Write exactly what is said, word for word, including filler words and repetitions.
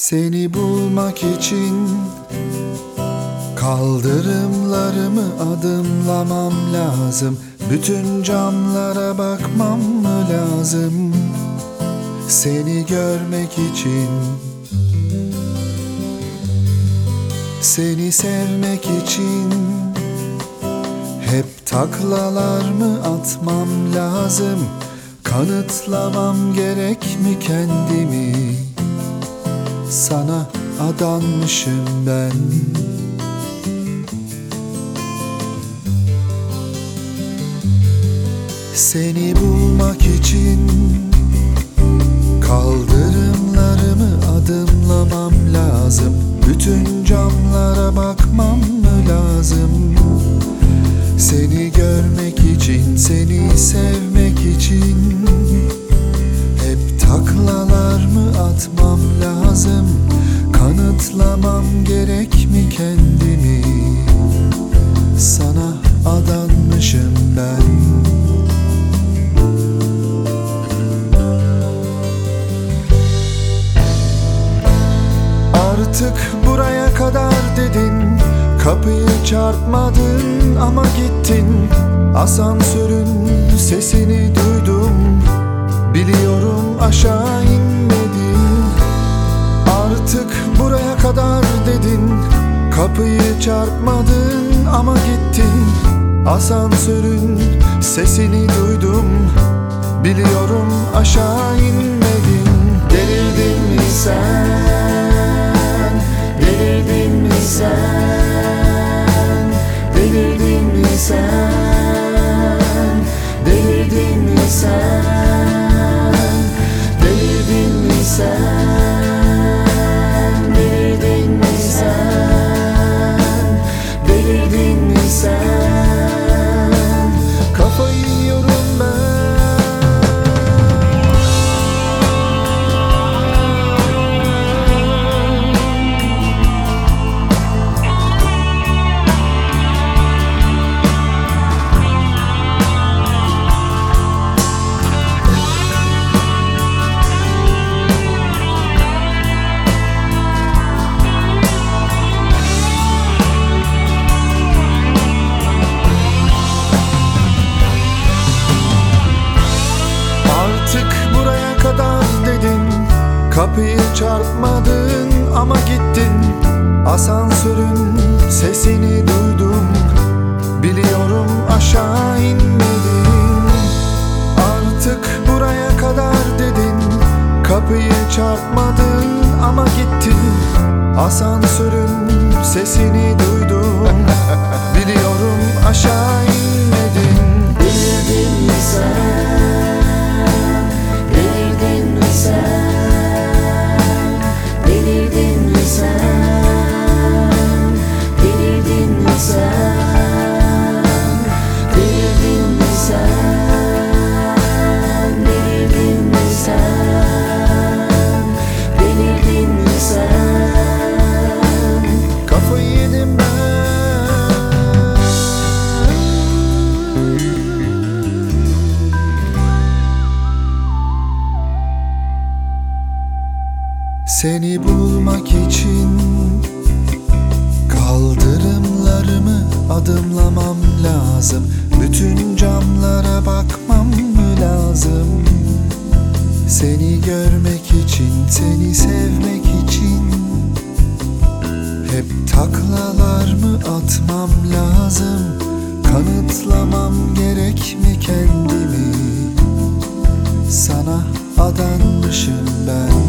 Seni bulmak için kaldırımlarımı adımlamam lazım. Bütün camlara bakmam mı lazım? Seni görmek için, seni sevmek için hep taklalar mı atmam lazım? Kanıtlamam gerek mi kendimi? Sana adanmışım ben. Seni bulmak için kaldırımlarımı adımlamam lazım. Bütün camlara bakmam mı lazım? Seni görmek için, seni sevmek için hep taklalar mı atmam lazım? Kanıtlamam gerek mi kendimi? Sana adanmışım ben. Artık buraya kadar dedin, kapıyı çarpmadın ama gittin. Asansörün sesini duydum, biliyorum aşağı inmedin. Artık buraya kadar dedin, kapıyı çarpmadın ama gittin. Asansörün sesini duydum, biliyorum aşağı inmedin. Delirdin mi sen? Delirdin mi sen? Delirdin mi sen? Delirdin mi sen? Delirdin mi sen? Delirdin mi sen? Delirdin mi sen? Kafayı yiyorum ben. Kapıyı çarpmadın ama gittin. Asansörün sesini duydum, biliyorum aşağı inmedin. Artık buraya kadar dedin, kapıyı çarpmadın ama gittin. Asansörün sesini duydum, biliyorum aşağı inmedin. Delirdin mi sen? Delirdin mi sen? Delirdin mi sen? Delirdin mi sen? Delirdin mi sen? Delirdin mi sen? Delirdin mi sen? Kafayı yedim ben. Seni bulmak için kaldırımlarımı adımlamam lazım. Bütün camlara bakmam mı lazım? Seni görmek için, seni sevmek için hep taklalar mı atmam lazım? Kanıtlamam gerek mi kendimi? Sana adanmışım ben.